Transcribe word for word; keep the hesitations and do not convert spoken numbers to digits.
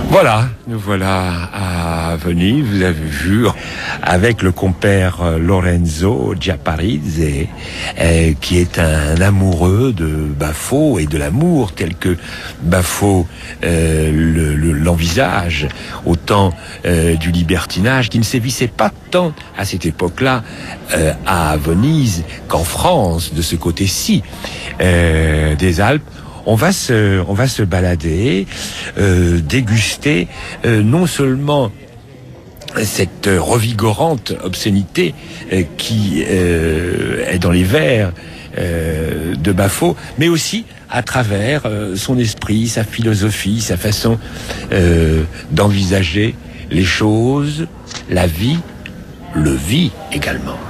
Voilà, nous voilà à Venise, vous avez vu, avec le compère Lorenzo Giapparizze, eh, qui est un amoureux de Bafo et de l'amour tel que Bafo euh, le, le, l'envisage, au temps euh, du libertinage, qui ne sévissait pas tant à cette époque-là euh, à Venise qu'en France, de ce côté-ci euh, des Alpes. On va se, on va se balader, euh, déguster euh, non seulement cette revigorante obscénité euh, qui euh, est dans les vers euh, de Bafo, mais aussi à travers euh, son esprit, sa philosophie, sa façon euh, d'envisager les choses, la vie, le vie également.